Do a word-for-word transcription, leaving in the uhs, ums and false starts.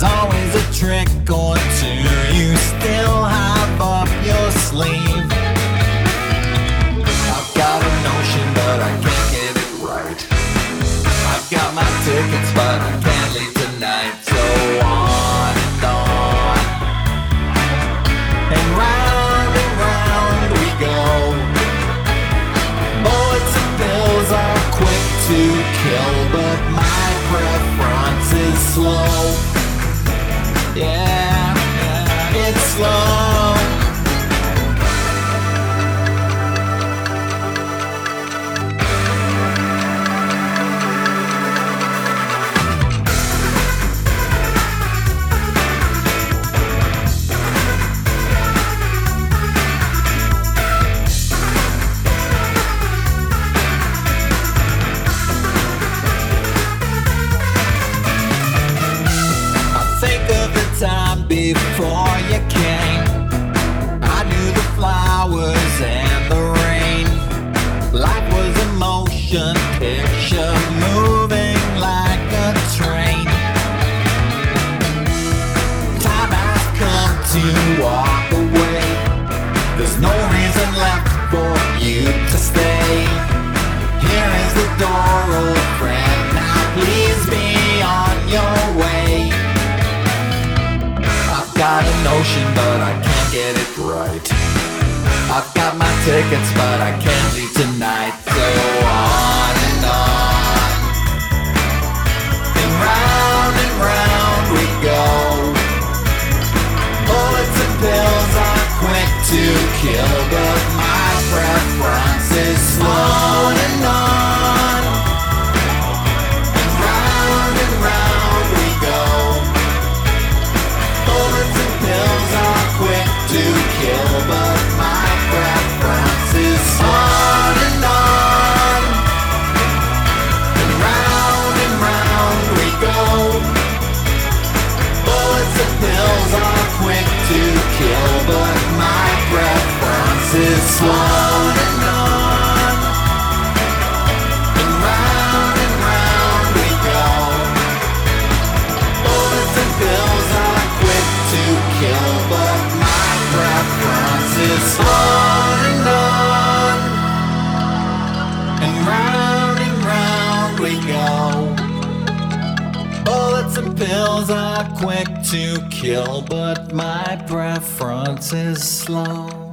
always a trick or two you still have up your sleeve. I've got a notion but I can't get it right. I've got my tickets but I can't leave tonight. So on and on, and round and round we go. Bullets and pills are quick to kill, but my preference is slow. Yeah, yeah, it's slow. Time before you came, I knew the flowers and the rain. Life was a motion picture moving like a train. Time has come to walk away. There's no reason left for you to stay. Here is the door, old friend. Now please be on your way. Got a notion but I can't get it right. I've got my tickets but I can't leave tonight. So on and on, and round and round we go. Bullets and pills are quick to kill, but my preference is slow and on, and round and round we go. Bullets and pills are quick to kill, but my preference is on and on, and round and round we go. Bullets and pills are quick to kill, but my preference is slow and on, and round and round we go. Bullets and pills are quick to kill, but my preference is on and on, and round and round we go. Bullets and pills are quick to kill, but my preference is slow.